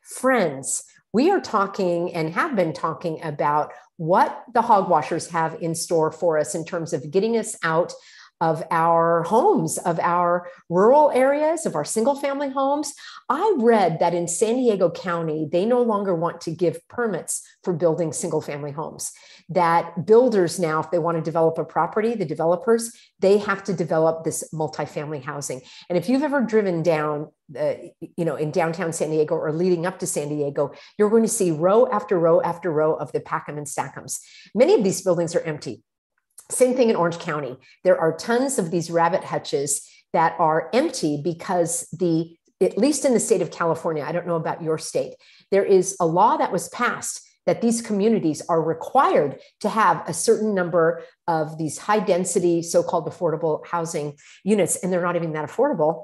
Friends, we are talking and have been talking about what the hogwashers have in store for us in terms of getting us out of our homes, of our rural areas, of our single family homes. I read that in San Diego County, they no longer want to give permits for building single family homes. That builders now, if they want to develop a property, the developers, they have to develop this multifamily housing. And if you've ever driven down, in downtown San Diego or leading up to San Diego, you're going to see row after row after row of the Packham and Stackhams. Many of these buildings are empty. Same thing in Orange County. There are tons of these rabbit hutches that are empty because at least in the state of California, I don't know about your state, there is a law that was passed that these communities are required to have a certain number of these high density, so-called affordable housing units, and they're not even that affordable.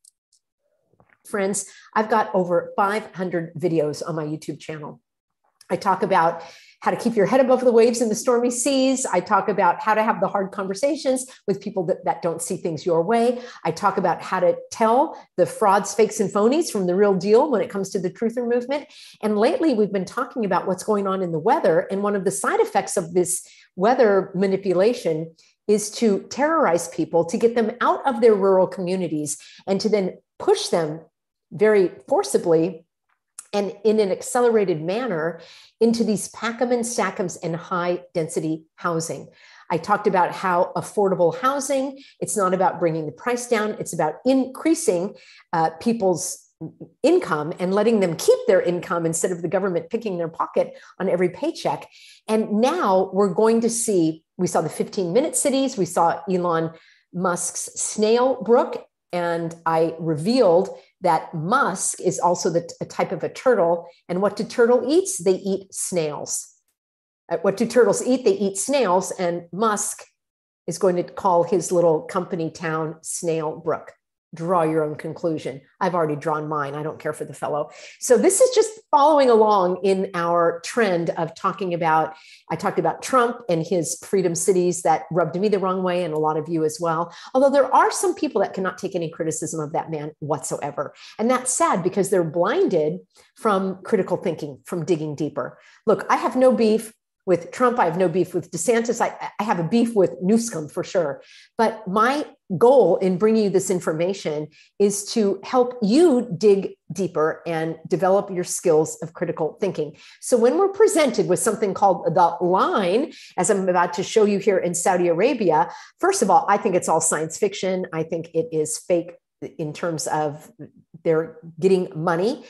Friends, I've got over 500 videos on my YouTube channel. I talk about how to keep your head above the waves in the stormy seas. I talk about how to have the hard conversations with people that don't see things your way. I talk about how to tell the frauds, fakes, and phonies from the real deal when it comes to the truther movement. And lately, we've been talking about what's going on in the weather. And one of the side effects of this weather manipulation is to terrorize people, to get them out of their rural communities and to then push them very forcibly and in an accelerated manner into these Packham and Stackhams and high density housing. I talked about how affordable housing, it's not about bringing the price down, it's about increasing people's income and letting them keep their income instead of the government picking their pocket on every paycheck. And now we're going to see, we saw the 15-minute cities, we saw Elon Musk's Snailbrook, and I revealed that musk is also a type of a turtle. And what do turtle eats? They eat snails. What do turtles eat? They eat snails. And Musk is going to call his little company town Snailbrook. Draw your own conclusion. I've already drawn mine. I don't care for the fellow. So this is just following along in our trend of talking about, I talked about Trump and his freedom cities that rubbed me the wrong way and a lot of you as well. Although there are some people that cannot take any criticism of that man whatsoever. And that's sad because they're blinded from critical thinking, from digging deeper. Look, I have no beef with Trump. I have no beef with DeSantis. I have a beef with Newsom for sure. But my goal in bringing you this information is to help you dig deeper and develop your skills of critical thinking. So when we're presented with something called the line, as I'm about to show you here in Saudi Arabia, first of all, I think it's all science fiction. I think it is fake in terms of they're getting money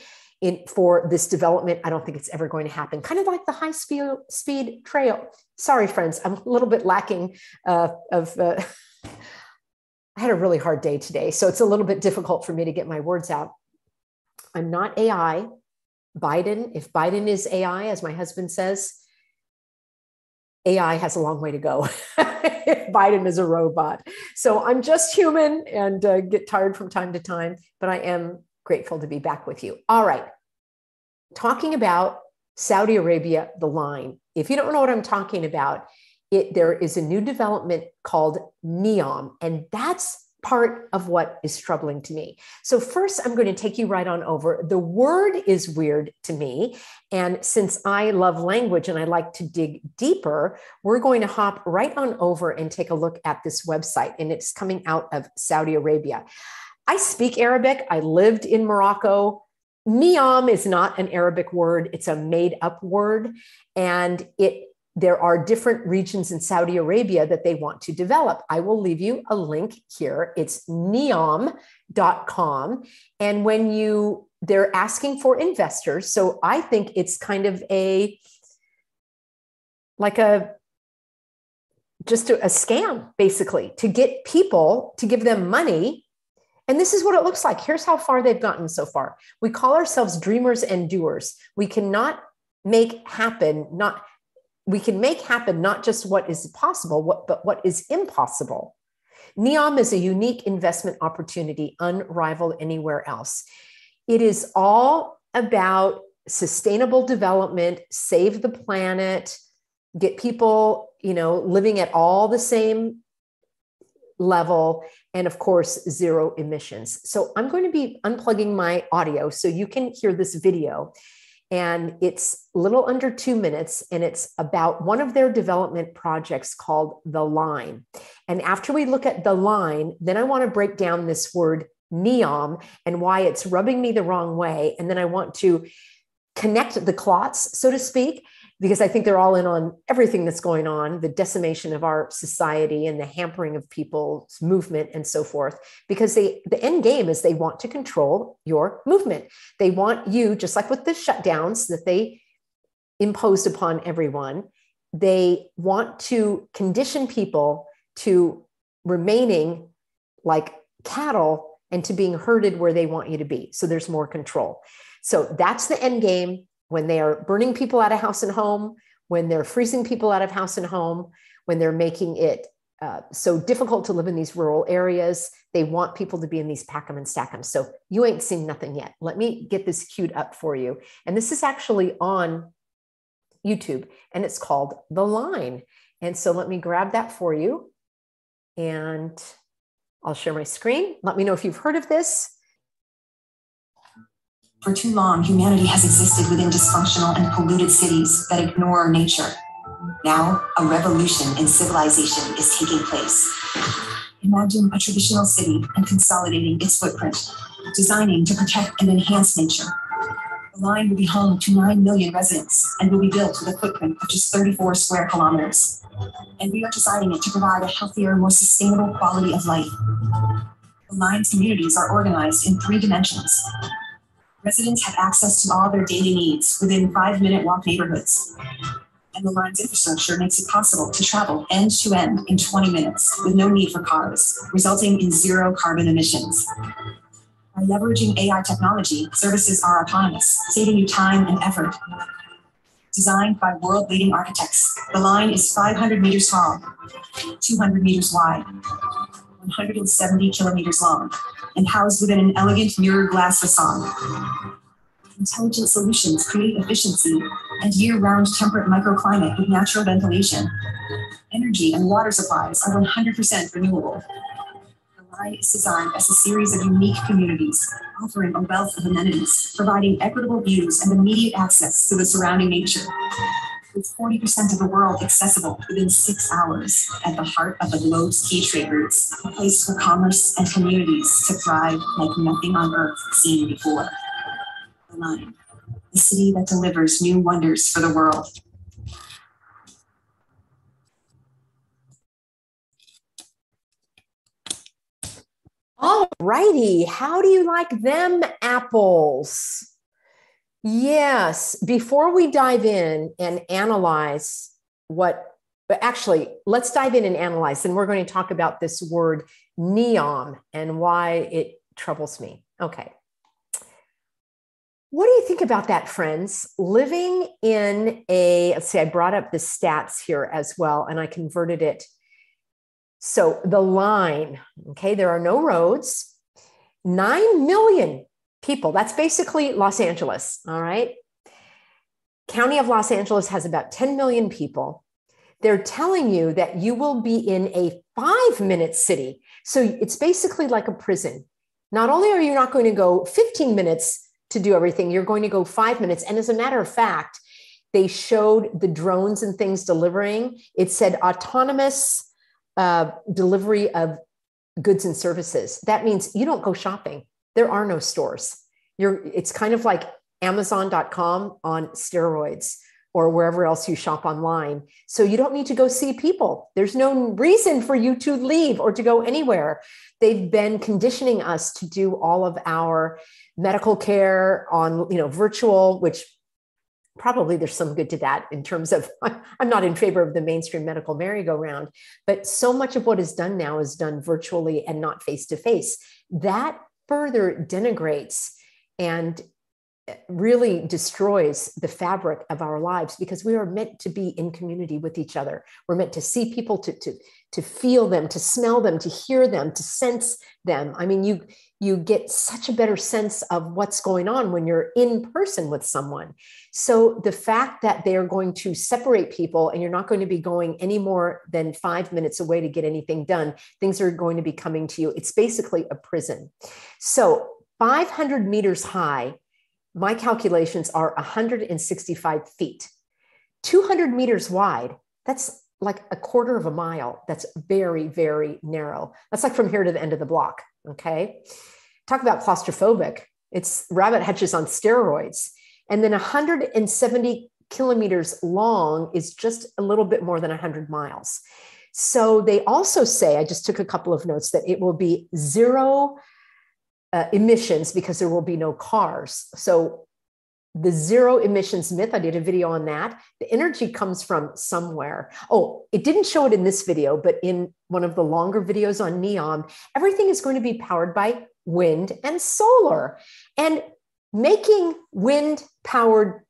for this development. I don't think it's ever going to happen. Kind of like the high speed trail. Sorry, friends, I'm a little bit lacking I had a really hard day today, so it's a little bit difficult for me to get my words out. I'm not AI. Biden, if Biden is AI, as my husband says, AI has a long way to go. If Biden is a robot. So I'm just human and get tired from time to time, but I am grateful to be back with you. All right. Talking about Saudi Arabia, the line. If you don't know what I'm talking about, there is a new development called NEOM, and that's part of what is troubling to me. So first, I'm going to take you right on over. The word is weird to me. And since I love language and I like to dig deeper, we're going to hop right on over and take a look at this website. And it's coming out of Saudi Arabia. I speak Arabic. I lived in Morocco. NEOM is not an Arabic word. It's a made up word. And there are different regions in Saudi Arabia that they want to develop. I will leave you a link here. It's neom.com. And they're asking for investors. So I think it's kind of just a scam, basically, to get people to give them money. And this is what it looks like. Here's how far they've gotten so far. We call ourselves dreamers and doers. We cannot make happen, we can make happen not just what is possible, but what is impossible. NEOM is a unique investment opportunity unrivaled anywhere else. It is all about sustainable development, save the planet, get people, living at all the same level, and of course, zero emissions. So I'm going to be unplugging my audio so you can hear this video. And it's a little under 2 minutes, and it's about one of their development projects called The Line. And after we look at The Line, then I want to break down this word NEOM and why it's rubbing me the wrong way. And then I want to connect the clots, so to speak, because I think they're all in on everything that's going on, the decimation of our society and the hampering of people's movement and so forth, because the end game is they want to control your movement. They want you, just like with the shutdowns that they imposed upon everyone, they want to condition people to remaining like cattle and to being herded where they want you to be. So there's more control. So that's the end game. When they are burning people out of house and home, when they're freezing people out of house and home, when they're making it so difficult to live in these rural areas, they want people to be in these pack 'em and stack 'em. So you ain't seen nothing yet. Let me get this queued up for you. And this is actually on YouTube, and it's called The Line. And so let me grab that for you, and I'll share my screen. Let me know if you've heard of this. For too long, humanity has existed within dysfunctional and polluted cities that ignore nature. Now, a revolution in civilization is taking place. Imagine a traditional city and consolidating its footprint, designing to protect and enhance nature. The Line will be home to 9 million residents and will be built with a footprint of just 34 square kilometers. And we are designing it to provide a healthier, more sustainable quality of life. The Line's communities are organized in 3 dimensions. Residents have access to all their daily needs within 5-minute walk neighborhoods. And the Line's infrastructure makes it possible to travel end to end in 20 minutes with no need for cars, resulting in 0 carbon emissions. By leveraging AI technology, services are autonomous, saving you time and effort. Designed by world-leading architects, the Line is 500 meters tall, 200 meters wide, 170 kilometers long, and housed within an elegant mirrored glass facade. Intelligent solutions create efficiency and year-round temperate microclimate with natural ventilation. Energy and water supplies are 100% renewable. The Line is designed as a series of unique communities, offering a wealth of amenities, providing equitable views and immediate access to the surrounding nature. With 40% of the world accessible within 6 hours, at the heart of the globe's key trade routes, a place for commerce and communities to thrive like nothing on earth seen before. The Line, the city that delivers new wonders for the world. All righty, how do you like them apples? Yes, before we dive in and analyze actually, let's dive in and analyze, and we're going to talk about this word NEOM and why it troubles me. Okay. What do you think about that, friends? Living in let's see, I brought up the stats here as well, and I converted it. So the Line, okay, there are no roads, 9 million people. That's basically Los Angeles, all right? County of Los Angeles has about 10 million people. They're telling you that you will be in a 5-minute city. So it's basically like a prison. Not only are you not going to go 15 minutes to do everything, you're going to go 5 minutes. And as a matter of fact, they showed the drones and things delivering. It said autonomous delivery of goods and services. That means you don't go shopping. There are no stores. It's kind of like Amazon.com on steroids, or wherever else you shop online. So you don't need to go see people. There's no reason for you to leave or to go anywhere. They've been conditioning us to do all of our medical care on, virtual, which probably there's some good to that in terms of, I'm not in favor of the mainstream medical merry-go-round, but so much of what is done now is done virtually and not face-to-face. That further denigrates and really destroys the fabric of our lives, because we are meant to be in community with each other. We're meant to see people, to feel them, to smell them, to hear them, to sense them. I mean, you get such a better sense of what's going on when you're in person with someone. So the fact that they are going to separate people and you're not going to be going any more than 5 minutes away to get anything done, things are going to be coming to you. It's basically a prison. So 500 meters high, my calculations are 165 feet. 200 meters wide, that's like a quarter of a mile. That's very, very narrow. That's like from here to the end of the block. Okay. Talk about claustrophobic. It's rabbit hutches on steroids. And then 170 kilometers long is just a little bit more than 100 miles. So they also say, I just took a couple of notes, that it will be zero emissions because there will be no cars. So the zero emissions myth, I did a video on that. The energy comes from somewhere. Oh, it didn't show it in this video, but in one of the longer videos on NEOM, everything is going to be powered by wind and solar. And making wind-powered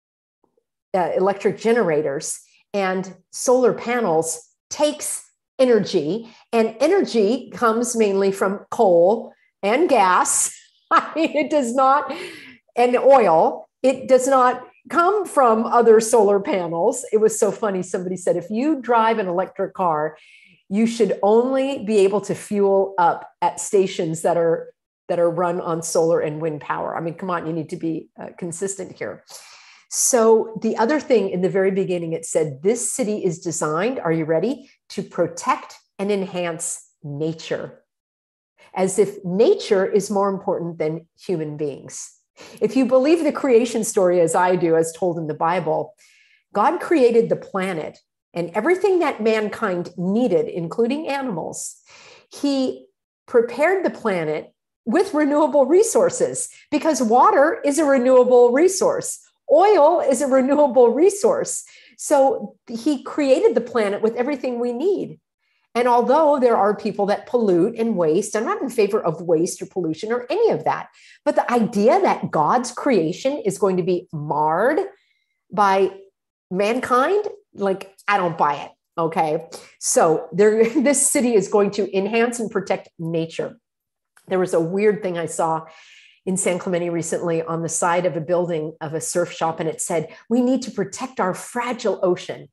electric generators and solar panels takes energy, and energy comes mainly from coal and gas. I mean, it does not, and oil. It does not come from other solar panels. It was so funny. Somebody said, if you drive an electric car, you should only be able to fuel up at stations that are run on solar and wind power. I mean, come on, you need to be consistent here. So the other thing in the very beginning, it said, this city is designed, are you ready, to protect and enhance nature, as if nature is more important than human beings. If you believe the creation story as I do, as told in the Bible, God created the planet and everything that mankind needed, including animals. He prepared the planet with renewable resources, because water is a renewable resource. Oil is a renewable resource. So he created the planet with everything we need. And although there are people that pollute and waste, I'm not in favor of waste or pollution or any of that. But the idea that God's creation is going to be marred by mankind, like, I don't buy it. Okay. So this city is going to enhance and protect nature. There was a weird thing I saw in San Clemente recently on the side of a building of a surf shop, and it said, we need to protect our fragile ocean.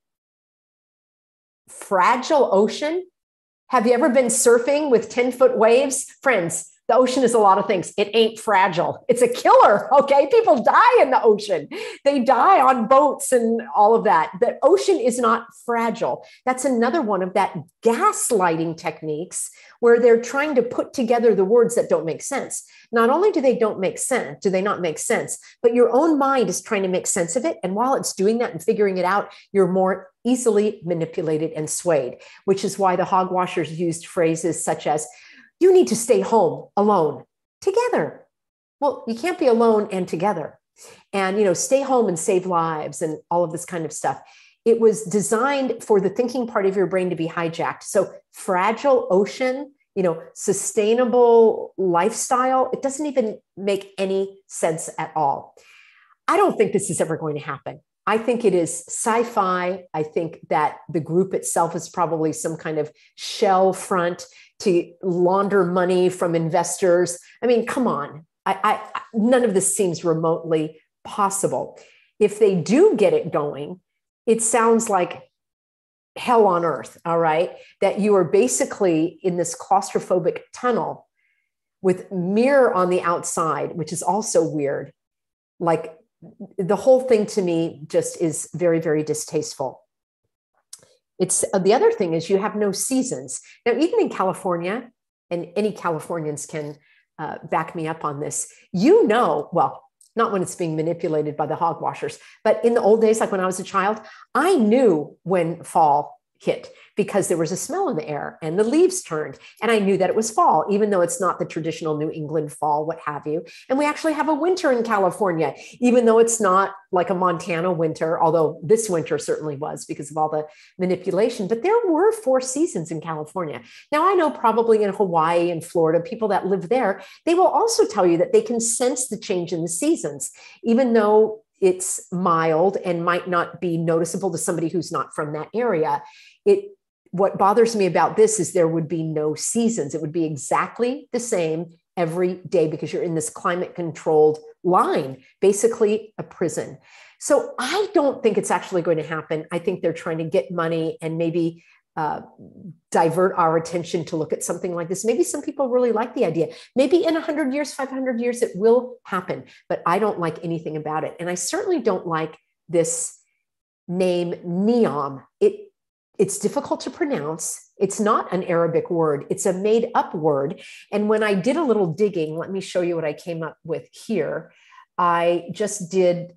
Fragile ocean? Have you ever been surfing with 10-foot waves? Friends, the ocean is a lot of things. It ain't fragile. It's a killer, okay? People die in the ocean. They die on boats and all of that. The ocean is not fragile. That's another one of that gaslighting techniques where they're trying to put together the words that don't make sense. Not only do they not make sense, but your own mind is trying to make sense of it. And while it's doing that and figuring it out, you're more easily manipulated and swayed, which is why the hogwashers used phrases such as, you need to stay home alone together. Well, you can't be alone and together. And, stay home and save lives and all of this kind of stuff. It was designed for the thinking part of your brain to be hijacked. So fragile ocean, sustainable lifestyle, it doesn't even make any sense at all. I don't think this is ever going to happen. I think it is sci-fi. I think that the group itself is probably some kind of shell front to launder money from investors. I mean, come on. None of this seems remotely possible. If they do get it going, it sounds like hell on earth, all right? That you are basically in this claustrophobic tunnel with mirror on the outside, which is also weird. Like, the whole thing to me just is very, very distasteful. It's the other thing is you have no seasons. Now, even in California, and any Californians can back me up on this, well, not when it's being manipulated by the hogwashers, but in the old days, like when I was a child, I knew when fall hit because there was a smell in the air and the leaves turned. And I knew that it was fall, even though it's not the traditional New England fall, what have you. And we actually have a winter in California, even though it's not like a Montana winter, although this winter certainly was because of all the manipulation. But there were 4 seasons in California. Now, I know probably in Hawaii and Florida, people that live there, they will also tell you that they can sense the change in the seasons, even though it's mild and might not be noticeable to somebody who's not from that area. What bothers me about this is there would be no seasons. It would be exactly the same every day because you're in this climate controlled line, basically a prison. So I don't think it's actually going to happen. I think they're trying to get money and maybe divert our attention to look at something like this. Maybe some people really like the idea. Maybe in 100 years, 500 years, it will happen, but I don't like anything about it. And I certainly don't like this name Neom. It's difficult to pronounce. It's not an Arabic word. It's a made up word. And when I did a little digging, let me show you what I came up with here. I just did,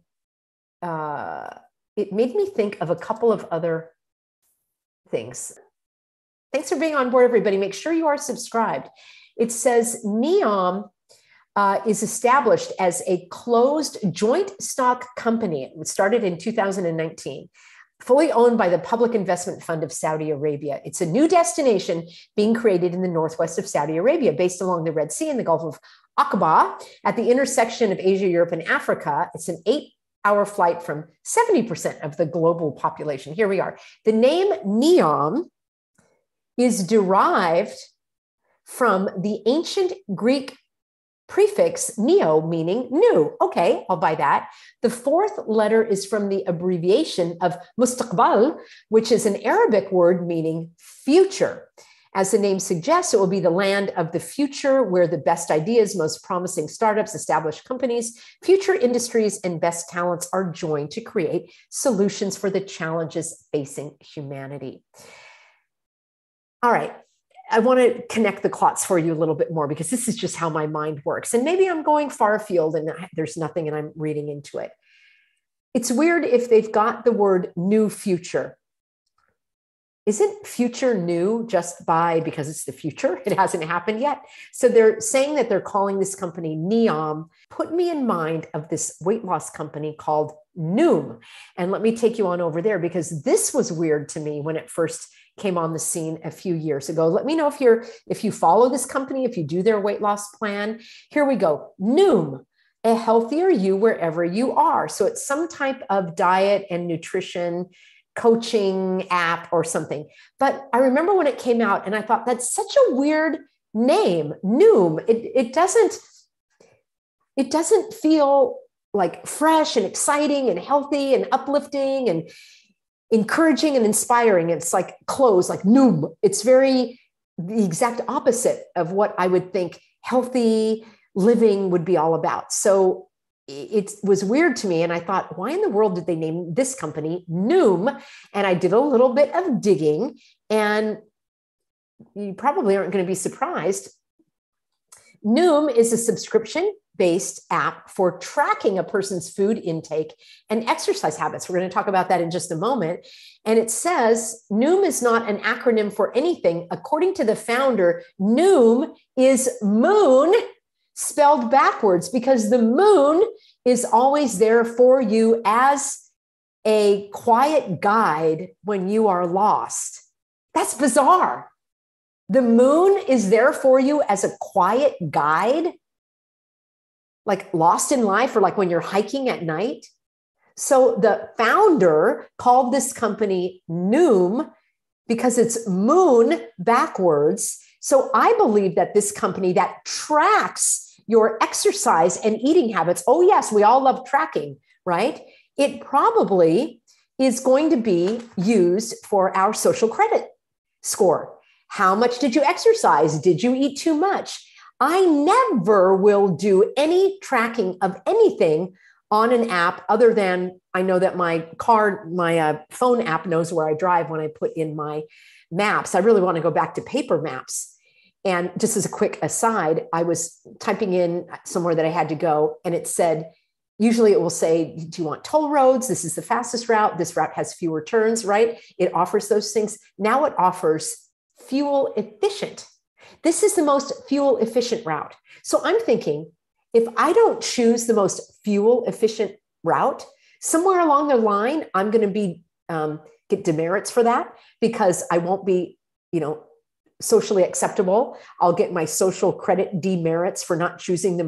it made me think of a couple of other things. Thanks for being on board, everybody. Make sure you are subscribed. It says Neom is established as a closed joint stock company. It started in 2019, fully owned by the Public Investment Fund of Saudi Arabia. It's a new destination being created in the northwest of Saudi Arabia, based along the Red Sea and the Gulf of Aqaba at the intersection of Asia, Europe, and Africa. It's an 8-hour flight from 70% of the global population. Here we are. The name Neom is derived from the ancient Greek prefix neo, meaning new. Okay, I'll buy that. The fourth letter is from the abbreviation of mustaqbal, which is an Arabic word meaning future. As the name suggests, it will be the land of the future, where the best ideas, most promising startups, established companies, future industries, and best talents are joined to create solutions for the challenges facing humanity. All right. I want to connect the clots for you a little bit more, because this is just how my mind works. And maybe I'm going far afield and there's nothing and I'm reading into it. It's weird if they've got the word new future. Isn't future new just because it's the future? It hasn't happened yet. So they're saying that they're calling this company Neom. Put me in mind of this weight loss company called Noom. And let me take you on over there, because this was weird to me when it first came on the scene a few years ago. Let me know if you follow this company, if you do their weight loss plan. Here we go. Noom, a healthier you wherever you are. So it's some type of diet and nutrition coaching app or something. But I remember when it came out and I thought, that's such a weird name, Noom. It doesn't feel like fresh and exciting and healthy and uplifting and encouraging and inspiring. It's like clothes, like Noom. It's the exact opposite of what I would think healthy living would be all about. So it was weird to me. And I thought, why in the world did they name this company Noom? And I did a little bit of digging, and you probably aren't going to be surprised. Noom is a subscription-based app for tracking a person's food intake and exercise habits. We're going to talk about that in just a moment. And it says Noom is not an acronym for anything. According to the founder, Noom is moon spelled backwards, because the moon is always there for you as a quiet guide when you are lost. That's bizarre. The moon is there for you as a quiet guide, like lost in life, or like when you're hiking at night. So the founder called this company Noom because it's moon backwards. So I believe that this company that tracks your exercise and eating habits, oh yes, we all love tracking, right? It probably is going to be used for our social credit score. How much did you exercise? Did you eat too much? I never will do any tracking of anything on an app other than I know that my phone app knows where I drive when I put in my maps. I really want to go back to paper maps. And just as a quick aside, I was typing in somewhere that I had to go, and it said, usually it will say, do you want toll roads? This is the fastest route. This route has fewer turns, right? It offers those things. Now it offers fuel efficient. This is the most fuel efficient route. So I'm thinking, if I don't choose the most fuel efficient route, somewhere along the line, I'm going to be get demerits for that, because I won't be, socially acceptable. I'll get my social credit demerits for not choosing the most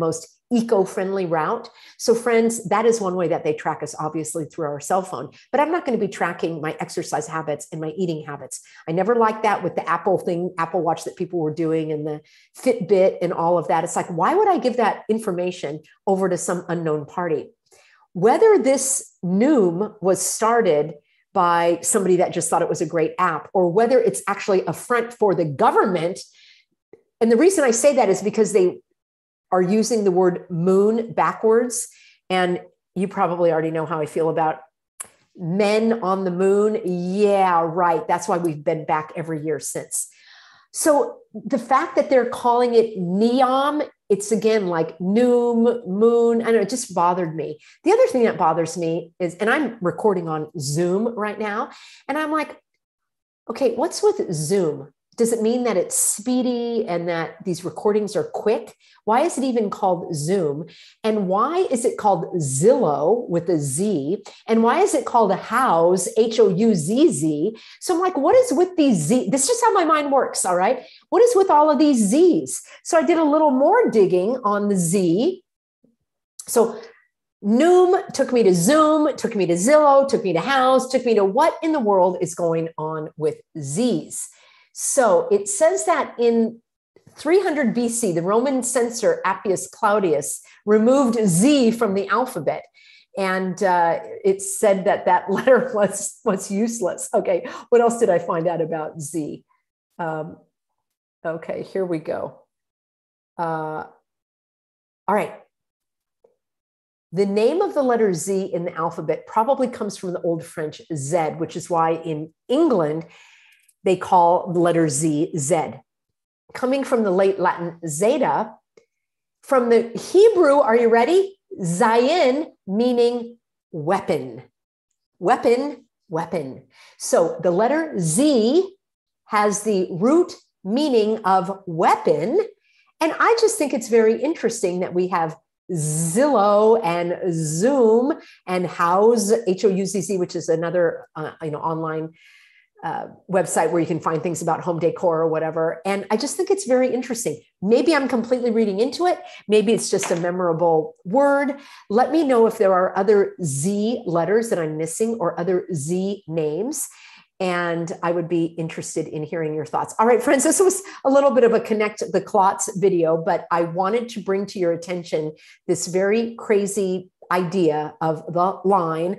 eco-friendly route. So friends, that is one way that they track us, obviously through our cell phone, but I'm not going to be tracking my exercise habits and my eating habits. I never liked that with the Apple Watch that people were doing and the Fitbit and all of that. It's like, why would I give that information over to some unknown party? Whether this Noom was started by somebody that just thought it was a great app, or whether it's actually a front for the government. And the reason I say that is because they are using the word moon backwards. And you probably already know how I feel about men on the moon. Yeah, right. That's why we've been back every year since. So the fact that they're calling it NEOM, it's again like Noom, moon. I know, it just bothered me. The other thing that bothers me is, and I'm recording on Zoom right now, and I'm like, okay, what's with Zoom? Does it mean that it's speedy and that these recordings are quick? Why is it even called Zoom? And why is it called Zillow with a Z? And why is it called a Houzz, Houzz? So I'm like, what is with these Z? This is just how my mind works, all right? What is with all of these Zs? So I did a little more digging on the Z. So Noom took me to Zoom, took me to Zillow, took me to Houzz, took me to what in the world is going on with Zs. So it says that in 300 BC, the Roman censor Appius Claudius removed Z from the alphabet. And it said that that letter was useless. Okay, what else did I find out about Z? Okay, here we go. All right. The name of the letter Z in the alphabet probably comes from the Old French Z, which is why in England, they call the letter Z, Z. Coming from the late Latin zeta, from the Hebrew, are you ready? Zayin, meaning weapon. Weapon, weapon. So the letter Z has the root meaning of weapon. And I just think it's very interesting that we have Zillow and Zoom and Houzz, Houzz, which is another online website where you can find things about home decor or whatever. And I just think it's very interesting. Maybe I'm completely reading into it. Maybe it's just a memorable word. Let me know if there are other Z letters that I'm missing or other Z names. And I would be interested in hearing your thoughts. All right, friends, this was a little bit of a Connect the Clots video, but I wanted to bring to your attention this very crazy idea of the line,